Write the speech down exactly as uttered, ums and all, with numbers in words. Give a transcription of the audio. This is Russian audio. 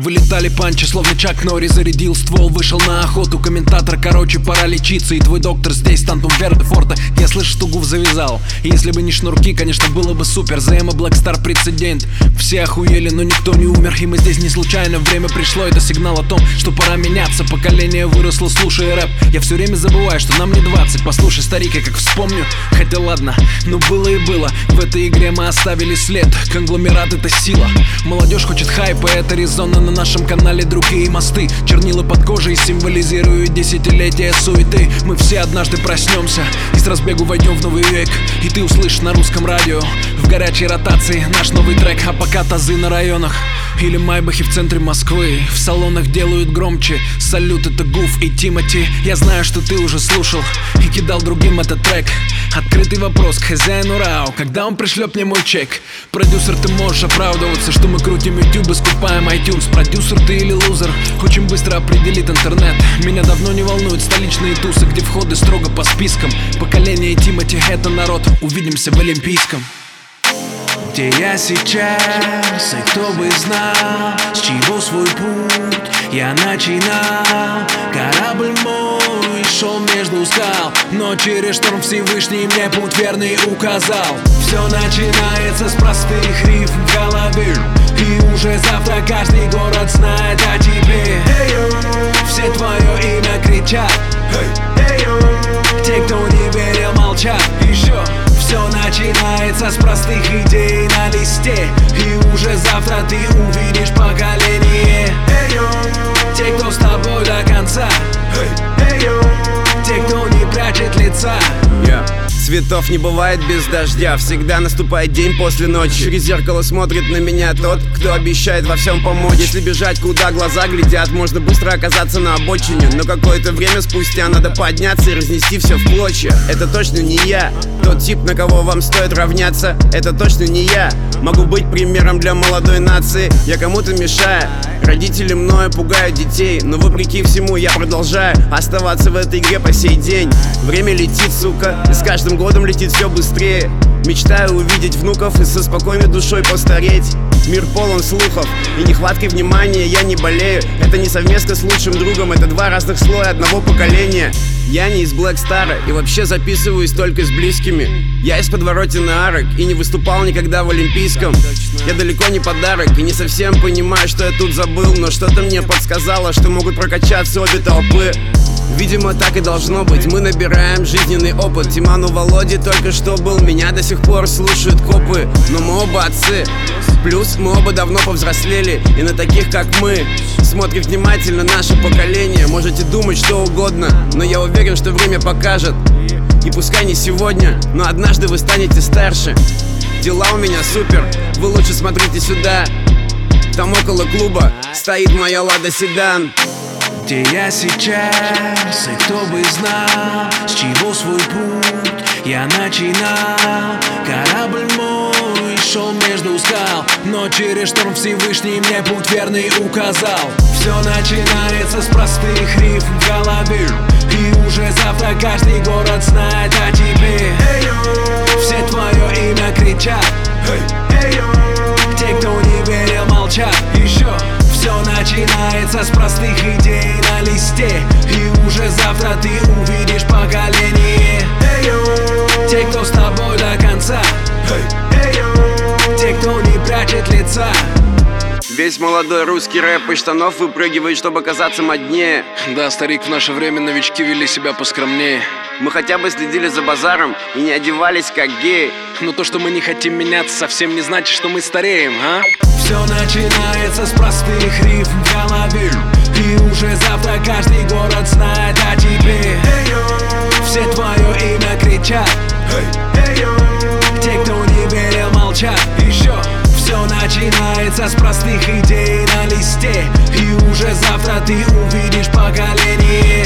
вылетали панчи, словно Чак Норри зарядил ствол, вышел на охоту. Комментатор, короче, пора лечиться. И твой доктор здесь, Тантум Вердефорта. Я слышу, что гуф завязал. И если бы не шнурки, конечно, было бы супер. зе эм Black Star прецедент. Все охуели, но никто не умер. И мы здесь не случайно, время пришло. Это сигнал о том, что пора меняться. Поколение выросло, слушая рэп. Я все время забываю, что нам не двадцать. Послушай, старик, я как вспомню. Хотя ладно, но было и было. В этой игре мы оставили след. Конгломерат — это сила. Молодежь хочет хайпа, это резонно. На нашем канале другие мосты. Чернила под кожей символизируют десятилетия суеты. Мы все однажды проснемся и с разбегу войдем в новый век. И ты услышишь на русском радио в горячей ротации наш новый трек. А пока тазы на районах или майбахи в центре Москвы. В салонах делают громче. Салют, это Гуф и Тимати. Я знаю, что ты уже слушал и кидал другим этот трек. Открытый вопрос к хозяину РАО: когда он пришлет мне мой чек? Продюсер, ты можешь оправдываться, что мы крутим YouTube и скупаем iTunes. Продюсер ты или лузер? Очень быстро определит интернет. Меня давно не волнуют столичные тусы, где входы строго по спискам. Поколение Тимати — это народ. Увидимся в Олимпийском. Где я сейчас, и кто бы знал, с чего свой путь я начинал. Корабль мой шел между скал, но через шторм Всевышний мне путь верный указал. Все начинается с простых рифм в голове, и уже завтра каждый город знает о тебе. Все твое имя кричат, те, кто не верил, молчат. Еще все начинается с простых идей на листе, и уже завтра ты увидишь поколение. Те, кто с тобой до конца, те, кто не прячет лица. Yeah. Цветов не бывает без дождя, всегда наступает день после ночи. Через зеркало смотрит на меня тот, кто обещает во всем помочь. Если бежать, куда глаза глядят, можно быстро оказаться на обочине. Но какое-то время спустя надо подняться и разнести все в клочья. Это точно не я, тот тип, на кого вам стоит равняться. Это точно не я, могу быть примером для молодой нации. Я кому-то мешаю, родители мною пугают детей, но вопреки всему я продолжаю оставаться в этой игре по сей день. Время летит, сука, и с каждым годом летит все быстрее. Мечтаю увидеть внуков и со спокойной душой постареть. Мир полон слухов и нехваткой внимания я не болею. Это не совместно с лучшим другом, это два разных слоя одного поколения. Я не из Black Star и вообще записываюсь только с близкими. Я из подворотен арок и не выступал никогда в Олимпийском. Я далеко не подарок и не совсем понимаю, что я тут забыл, но что-то мне подсказало, что могут прокачаться обе толпы. Видимо, так и должно быть, мы набираем жизненный опыт. Тиману Володе только что был, меня до сих пор слушают копы. Но мы оба отцы, плюс мы оба давно повзрослели, и на таких, как мы, смотрит внимательно наше поколение. Можете думать что угодно, но я уверен, что время покажет. И пускай не сегодня, но однажды вы станете старше. Дела у меня супер, вы лучше смотрите сюда. Там около клуба стоит моя Лада Седан. Где я сейчас, и кто бы знал, с чего свой путь я начинал. Корабль мой шел между скал, но через шторм Всевышний мне путь верный указал. Все начинается с простых рифм в голове, и уже завтра каждый город знает о тебе. Все твое имя кричат, те, кто не верил, молчат. Еще все начинается с простых идей на листе, и уже завтра ты увидишь поколение. Те, кто с тобой до конца, те, кто не прячет лица. Весь молодой русский рэп из штанов выпрыгивает, чтобы казаться моднее. Да, старик, в наше время новички вели себя поскромнее. Мы хотя бы следили за базаром и не одевались как геи. Но то, что мы не хотим меняться, совсем не значит, что мы стареем, а? Все начинается с простых рифм в голове, и уже завтра каждый город знает о тебе. Все твое имя кричат, те, кто не верил, молчат. Еще все начинается с простых идей на листе, и уже завтра ты увидишь поколение.